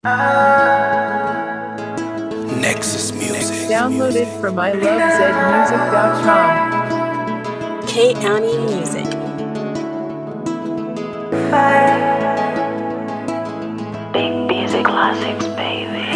Nexus Music. Downloaded from ilovezmusic.com. K Annie Music. Big music classics, baby.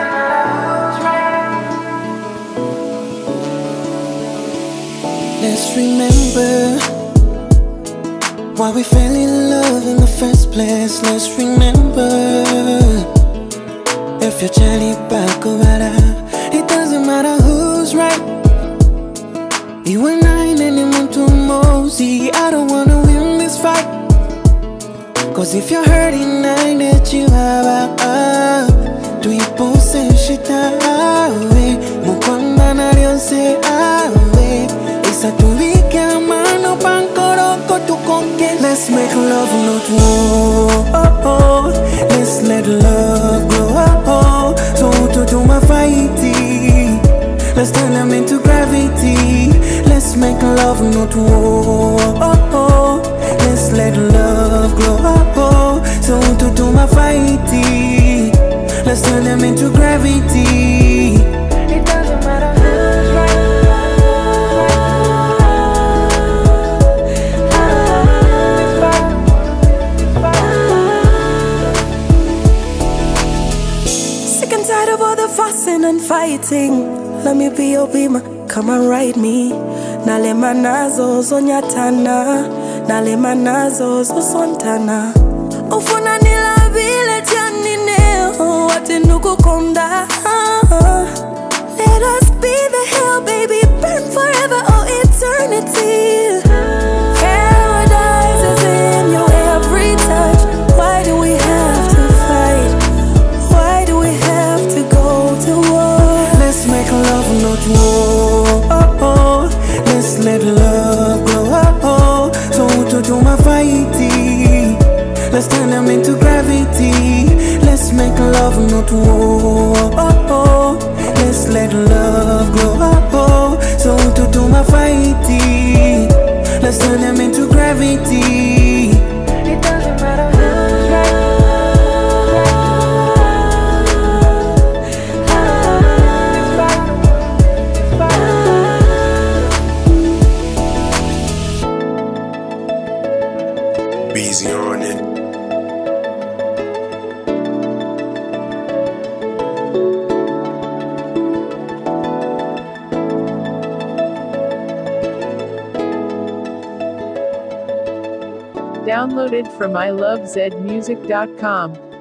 Let's remember why we fell in love in the first place. Let's remember if you're Charlie back or it doesn't matter who's right. You and I anyone to mosey. I don't wanna win this fight, cause if you're hurting, I let you have do you post and shit away? Mukwamba na lyonse awe Isa tulika mano pankoroko tukonke. Let's make love not war. Let's let love grow. So to do my fighting, let's turn them into gravity. Let's make love not war. Let's let love grow. So to do my fighting, let's turn them into gravity. It doesn't matter who's right. Sick and tired of all the fussing and fighting. Let me be your beamer, come and ride me. Nalema nazo zonyatana, nalema nazo zosontana. Ufuna nila vile tianine, wate nuku konda. Let us be the hell, baby, burn forever or eternity. Paradise is in your every touch. Why do we have to fight? Why do we have to go to war? Let's make love not war. Let's let love grow. So to do my fighting, let's turn them into gravity. Let's make love not war. Let's let love grow. So to do my fighting, let's turn them into gravity. It doesn't matter who's right. Beezy on it. Downloaded from ilovezmusic.com.